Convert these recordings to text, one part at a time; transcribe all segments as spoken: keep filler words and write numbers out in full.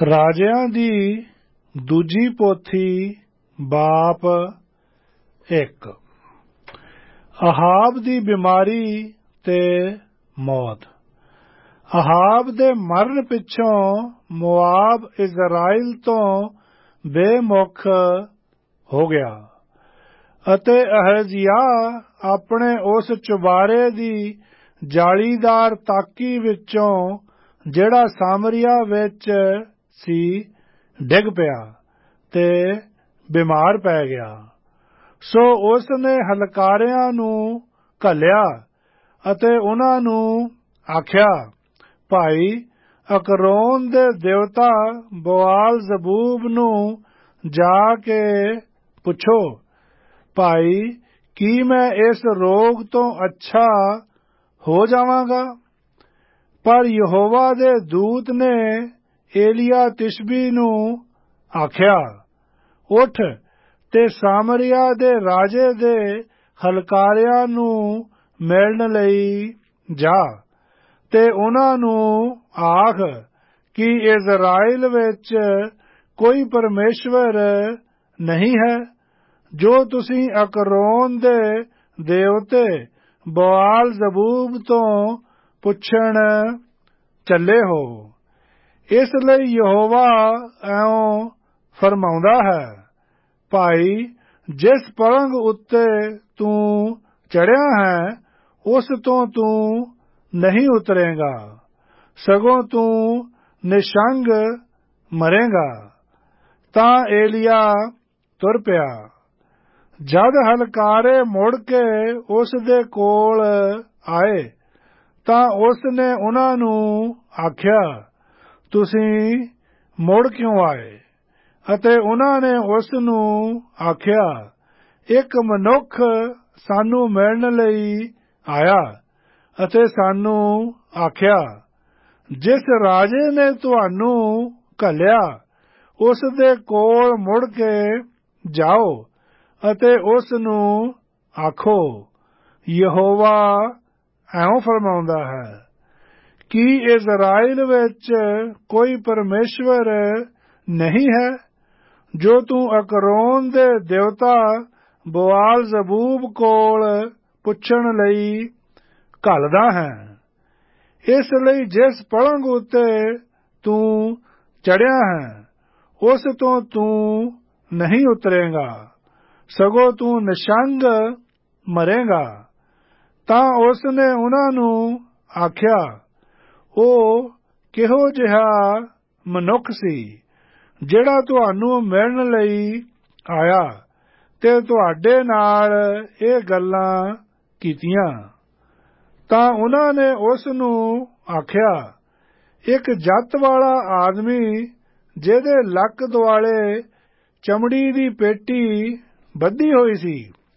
ਰਾਜਿਆਂ ਦੀ ਦੂਜੀ ਪੋਥੀ ਬਾਪ ਇੱਕ। ਅਹਾਬ ਦੀ ਬਿਮਾਰੀ ਤੇ ਮੌਤ। ਅਹਾਬ ਦੇ ਮਰਨ ਪਿੱਛੋਂ ਮੁਆਬ ਇਜ਼ਰਾਈਲ ਤੋਂ ਬੇਮੁਖ ਹੋ ਗਿਆ ਅਤੇ ਅਹਜ਼ਿਯਾਹ ਆਪਣੇ ਉਸ ਚੁਬਾਰੇ ਦੀ ਜਾਲੀਦਾਰ ਤਾਕੀ ਵਿੱਚੋਂ ਜਿਹੜਾ ਸਾਮਰੀਆ ਵਿੱਚ ਸੀ ਡਿੱਗ ਪਿਆ ਤੇ ਬਿਮਾਰ ਪੈ ਗਿਆ। ਸੋ ਉਸ ਨੇ ਹਲਕਾਰਿਆਂ ਨੂੰ ਘੱਲਿਆ ਅਤੇ ਉਹਨਾਂ ਨੂੰ ਆਖਿਆ, ਭਾਈ ਅਕਰੋਨ ਦੇ ਦੇਵਤਾ ਬੋਆਲ ਜ਼ਬੂਬ ਨੂੰ ਜਾ ਕੇ ਪੁੱਛੋ, ਭਾਈ ਕੀ ਮੈਂ ਇਸ ਰੋਗ ਤੋਂ ਅੱਛਾ ਹੋ ਜਾਵਾਂਗਾ? ਪਰ ਯਹੋਵਾ ਦੇ ਦੂਤ ਨੇ ਏਲੀਆ ਤਿਸ਼ਬੀ ਨੂੰ ਆਖਿਆ, ਉੱਠ ਤੇ ਸਾਮਰੀਆ ਦੇ ਰਾਜੇ ਦੇ ਹਲਕਾਰਿਆਂ ਨੂੰ ਮਿਲਣ ਲਈ ਜਾ ਤੇ ਉਹਨਾਂ ਨੂੰ ਆਖ ਕਿ ਇਜ਼ਰਾਈਲ ਵਿੱਚ ਕੋਈ ਪਰਮੇਸ਼ਵਰ ਨਹੀਂ ਹੈ, ਜੋ ਤੁਸੀਂ ਅਕਰੋਨ ਦੇ ਦੇਵਤੇ ਬੋਆਲ ਜ਼ਬੂਬ ਤੋਂ ਪੁੱਛਣ ਚੱਲੇ ਹੋ। ਇਸ ਲਈ ਯਹੋਵਾ ਇਉਂ ਫਰਮਾਉਂਦਾ ਹੈ, ਭਾਈ ਜਿਸ ਪਲੰਘ ਉੱਤੇ ਤੂੰ ਚੜ੍ਹਿਆ ਹੈ ਉਸ ਤੋਂ ਤੂੰ ਨਹੀਂ ਉਤਰੇਗਾ, ਸਗੋਂ ਤੂੰ ਨਿਸ਼ੰਗ ਮਰੇਗਾ। ਤਾਂ ਏਲੀਆ ਤੁਰ ਪਿਆ। ਜਦ ਹਲਕਾਰੇ ਮੁੜ ਕੇ ਉਸ ਦੇ ਕੋਲ ਆਏ ਤਾਂ ਉਸ ਨੇ ਉਹਨਾਂ ਨੂੰ ਆਖਿਆ, ਤੁਸੀਂ ਮੁੜ ਕਿਉਂ ਆਏ? ਅਤੇ ਉਹਨਾਂ ਨੇ ਉਸ ਨੂੰ ਆਖਿਆ, ਇੱਕ ਮਨੁੱਖ ਸਾਨੂੰ ਮਿਲਣ ਲਈ ਆਇਆ ਅਤੇ ਸਾਨੂੰ ਆਖਿਆ, ਜਿਸ ਰਾਜੇ ਨੇ ਤੁਹਾਨੂੰ ਘੱਲਿਆ ਉਸ ਦੇ ਕੋਲ ਮੁੜ ਕੇ ਜਾਓ ਅਤੇ ਉਸ ਨੂੰ ਆਖੋ, ਯਹੋਵਾ ਇਉਂ ਫਰਮਾਉਂਦਾ ਹੈ ਕਿ ਇਜ਼ਰਾਈਲ ਵਿੱਚ ਕੋਈ ਪਰਮੇਸ਼ਵਰ ਨਹੀਂ ਹੈ, ਜੋ ਤੂੰ ਅਕਰੋਨ ਦੇ ਦੇਵਤਾ ਬੋਆਲ ਜ਼ਬੂਬ ਕੋਲ ਪੁੱਛਣ ਲਈ ਘੱਲਦਾ ਹੈ। ਇਸ ਲਈ ਜਿਸ ਪਲੰਘ ਉੱਤੇ ਤੂੰ ਚੜ੍ਹਿਆ ਹੈ ਉਸ ਤੋਂ ਤੂੰ ਨਹੀਂ ਉਤਰੇਗਾ, ਸਗੋਂ ਤੂੰ ਨਿਸ਼ੰਗ ਮਰੇਗਾ। ਤਾਂ ਉਸ ਨੇ ਉਹਨਾਂ ਨੂੰ ਆਖਿਆ, ਉਹ ਕਿਹੋ ਜਿਹਾ ਮਨੁੱਖ ਸੀ ਜਿਹੜਾ ਤੁਹਾਨੂੰ ਮਿਲਣ ਲਈ ਆਇਆ ਤੇ ਤੁਹਾਡੇ ਨਾਲ ਇਹ ਗੱਲਾਂ ਕੀਤੀਆਂ? ਤਾਂ ਉਹਨਾਂ ਨੇ ਉਸ ਨੂੰ ਆਖਿਆ, ਇੱਕ ਜੱਤ ਵਾਲਾ ਆਦਮੀ ਜਿਹਦੇ ਲੱਕ ਦੁਆਲੇ ਚਮੜੀ ਦੀ ਪੇਟੀ ਬੱਧੀ ਹੋਈ ਸੀ।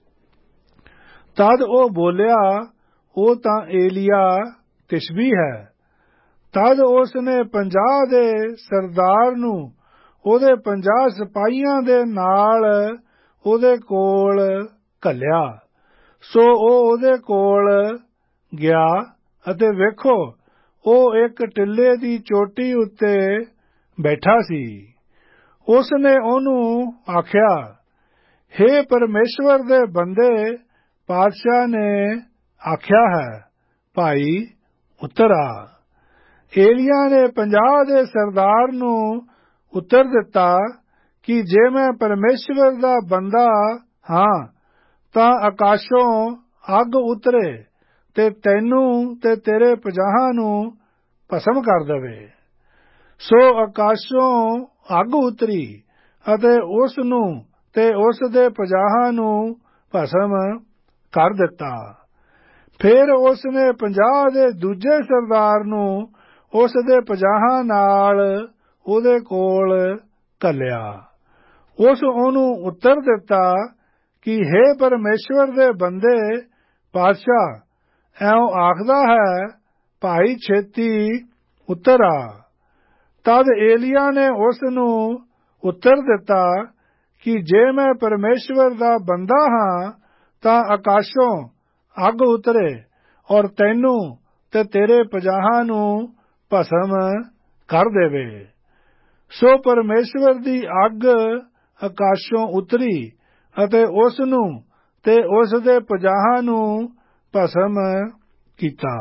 ਤਦ ਉਹ ਬੋਲਿਆ, ਉਹ ਤਾਂ ਏਲੀਆ ਤਿਸ਼ਬੀ ਹੈ। ਤਦ ਉਸ ਨੇ ਪੰਜਾਹ ਦੇ ਸਰਦਾਰ ਨੂੰ ਉਹਦੇ ਪੰਜਾਹ ਸਿਪਾਹੀਆਂ ਦੇ ਨਾਲ ਉਹਦੇ ਕੋਲ ਘੱਲਿਆ। ਸੋ ਉਹ ਉਹਦੇ ਕੋਲ ਗਿਆ ਅਤੇ ਵੇਖੋ, ਉਹ ਇੱਕ ਟਿੱਲੇ ਦੀ ਚੋਟੀ ਉੱਤੇ ਬੈਠਾ ਸੀ। ਉਸ ਨੇ ਉਹਨੂੰ ਆਖਿਆ, ਹੇ ਪਰਮੇਸ਼ਵਰ ਦੇ ਬੰਦੇ, ਪਾਤਸ਼ਾਹ ਨੇ ਆਖਿਆ ਹੈ, ਭਾਈ ਉਤਰ ਆ। ਏਲੀਆ ਨੇ ਪੰਜਾਹ ਦੇ ਸਰਦਾਰ ਨੂੰ ਉੱਤਰ ਦਿੱਤਾ ਕਿ ਜੇ ਮੈਂ ਪਰਮੇਸ਼ਵਰ ਦਾ ਬੰਦਾ ਹਾਂ ਤਾਂ ਆਕਾਸ਼ੋਂ ਅੱਗ ਉਤਰੇ ਤੇ ਤੈਨੂੰ ਤੇ ਤੇਰੇ ਪੰਜਾਹਾਂ ਨੂੰ ਭਸਮ ਕਰ ਦੇਵੇ। ਸੋ ਆਕਾਸ਼ੋਂ ਅੱਗ ਉਤਰੀ ਅਤੇ ਉਸ ਨੂੰ ਤੇ ਉਸ ਦੇ ਪੰਜਾਹਾਂ ਨੂੰ ਭਸਮ ਕਰ ਦਿੱਤਾ। ਫਿਰ ਉਸ ਨੇ ਪੰਜਾਹ ਦੇ ਦੂਜੇ ਸਰਦਾਰ ਨੂੰ ਉਸ ਦੇ ਪੰਜਾਹਾਂ ਨਾਲ ਉਹਦੇ ਕੋਲ ਘੱਲਿਆ। ਉਸ ਉਹਨੂੰ ਉੱਤਰ ਦਿੱਤਾ ਕਿ ਹੇ ਪਰਮੇਸ਼ਵਰ ਦੇ ਬੰਦੇ, ਪਾਤਸ਼ਾਹ ਇਉਂ ਆਖਦਾ ਹੈ, ਭਾਈ ਛੇਤੀ ਉਤਰ ਆ। ਤਦ ਏਲੀਆ ਨੇ ਉਸ ਨੂੰ ਉੱਤਰ ਦਿੱਤਾ ਕਿ ਜੇ ਮੈਂ ਪਰਮੇਸ਼ਵਰ ਦਾ ਬੰਦਾ ਹਾਂ ਤਾਂ ਆਕਾਸ਼ੋਂ ਅੱਗ ਉਤਰੇ ਔਰ ਤੈਨੂੰ ਤੇ ਤੇਰੇ ਪੰਜਾਹਾਂ ਨੂੰ ਭਸਮ ਕਰ ਦੇਵੇ। ਸੋ ਪਰਮੇਸ਼ਵਰ ਦੀ ਅੱਗ ਆਕਾਸ਼ੋਂ ਉਤਰੀ ਅਤੇ ਉਸ ਨੂੰ ਤੇ ਉਸ ਦੇ ਪੰਜਾਹਾਂ ਨੂੰ ਭਸਮ ਕੀਤਾ।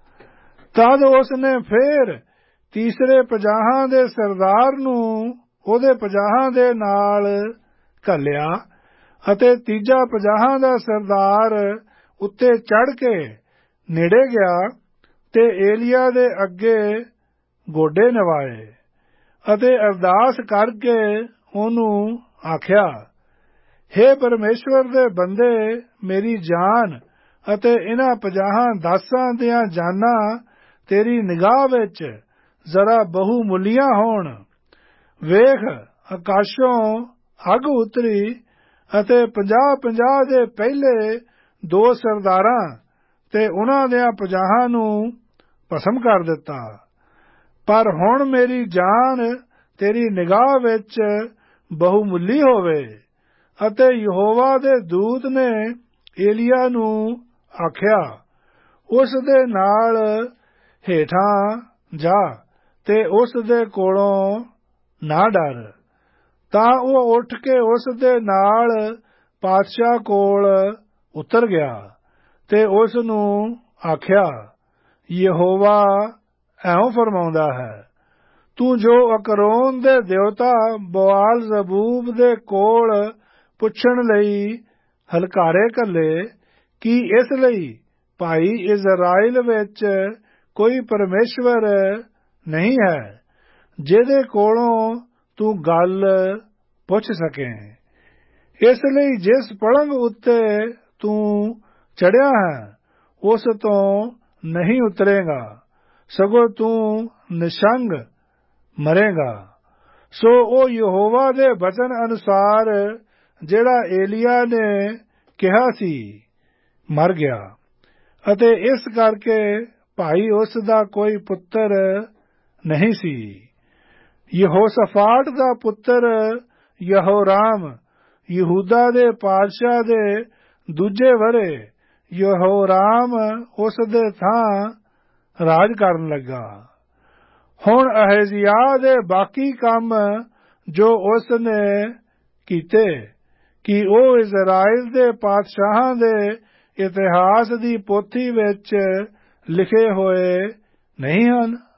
ਤਦ ਉਸ ਨੇ ਫੇਰ ਤੀਸਰੇ ਪੰਜਾਹਾਂ ਦੇ ਸਰਦਾਰ ਨੂੰ ਉਹਦੇ ਪੰਜਾਹਾਂ ਦੇ ਨਾਲ ਘੱਲਿਆ ਅਤੇ ਤੀਜਾ ਪੰਜਾਹਾਂ ਦਾ ਸਰਦਾਰ ਉੱਤੇ ਚੜ੍ਹ ਕੇ ਨੇੜੇ ਗਿਆ ਤੇ ਏਲੀਆ ਦੇ ਅੱਗੇ ਗੋਡੇ ਨਵਾਏ ਅਤੇ ਅਰਦਾਸ ਕਰਕੇ ਉਹਨੂੰ ਆਖਿਆ, ਹੇ ਪਰਮੇਸ਼ਵਰ ਦੇ ਬੰਦੇ, ਮੇਰੀ ਜਾਨ ਅਤੇ ਇਹਨਾਂ ਪੰਜਾਹਾਂ ਦਾਸਾਂ ਦੀਆਂ ਜਾਨਾਂ ਤੇਰੀ ਨਿਗਾਹ ਵਿੱਚ ਜ਼ਰਾ ਬਹੁ ਮੁੱਲੀਆਂ ਹੋਣ। ਵੇਖ, ਆਕਾਸ਼ੋਂ ਅੱਗ ਉਤਰੀ ਅਤੇ ਪੰਜਾਹ ਪੰਜਾਹ ਦੇ ਪਹਿਲੇ ਦੋ ਸਰਦਾਰਾਂ ਤੇ ਉਹਨਾਂ ਦਿਆਂ ਪੰਜਾਹਾਂ ਨੂੰ ਭਸਮ ਕਰ ਦਿੱਤਾ। ਪਰ ਹੁਣ ਮੇਰੀ ਜਾਨ ਤੇਰੀ ਨਿਗਾਹ ਵਿੱਚ ਬਹੁਮੁੱਲੀ ਹੋਵੇ। ਅਤੇ ਯਹੋਵਾ ਦੇ ਦੂਤ ਨੇ ਏਲੀਆ ਨੂੰ ਆਖਿਆ, ਉਸ ਦੇ ਨਾਲ ਹੇਠਾਂ ਜਾ ਤੇ ਉਸ ਦੇ ਕੋਲੋਂ ਨਾ ਡਰ। ਤਾਂ ਉਹ ਉੱਠ ਕੇ ਉਸ ਦੇ ਨਾਲ ਪਾਤਸ਼ਾਹ ਕੋਲ ਉਤਰ ਗਿਆ ਤੇ ਉਸ ਨੂੰ ਆਖਿਆ, ਯਹੋਵਾ ਐਉਂ ਫਰਮਾਉਂਦਾ ਹੈ, ਤੂੰ ਜੋ ਅਕਰੋਨ ਦੇ ਦੇਵਤਾ ਬਆਲ ਜ਼ਬੂਬ ਦੇ ਕੋਲ ਪੁੱਛਣ ਲਈ ਹਲਕਾਰੇ ਘੱਲੇ, ਕੀ ਇਸ ਲਈ ਭਾਈ ਇਜ਼ਰਾਈਲ ਵਿੱਚ ਕੋਈ ਪਰਮੇਸ਼ਵਰ ਨਹੀਂ ਹੈ ਜਿਹਦੇ ਕੋਲੋਂ ਤੂੰ ਗੱਲ ਪੁੱਛ ਸਕੇ। ਇਸ ਲਈ ਜਿਸ ਪਲੰਗ ਉੱਤੇ ਤੂੰ ਚੜ੍ਹਿਆ ਹੈ ਉਸ ਤੋਂ ਨਹੀਂ ਉਤਰੇਗਾ, ਸਗੋਂ ਤੂੰ ਨਿਸ਼ੰਗ ਮਰੇਗਾ। ਸੋ ਉਹ ਯਹੋਵਾ ਦੇ ਵਚਨ ਅਨੁਸਾਰ ਜਿਹੜਾ ਏਲੀਆ ਨੇ ਕਿਹਾ ਸੀ ਮਰ ਗਿਆ ਅਤੇ ਇਸ ਕਰਕੇ ਭਾਈ ਉਸ ਦਾ ਕੋਈ ਪੁੱਤਰ ਨਹੀਂ ਸੀ। ਯਹੋਸ਼ਾਫਾਟ ਦਾ ਪੁੱਤਰ ਯਹੋਰਾਮ ਯਹੂਦਾ ਦੇ ਪਾਤਸ਼ਾਹ ਦੇ ਦੂਜੇ ਵਰੇ ਯਹੋਰਾਮ ਉਸ ਦੇ ਥਾਂ ਰਾਜ ਕਰਨ ਲੱਗਾ। ਹੁਣ ਅਹਜ਼ਿਯਾਹ ਦੇ ਬਾਕੀ ਕੰਮ ਜੋ ਉਸ ਨੇ ਕੀਤੇ, ਕਿ ਉਹ ਇਜ਼ਰਾਈਲ ਦੇ ਪਾਤਸ਼ਾਹਾਂ ਦੇ ਇਤਿਹਾਸ ਦੀ ਪੋਥੀ ਵਿੱਚ ਲਿਖੇ ਹੋਏ ਨਹੀਂ ਹਨ?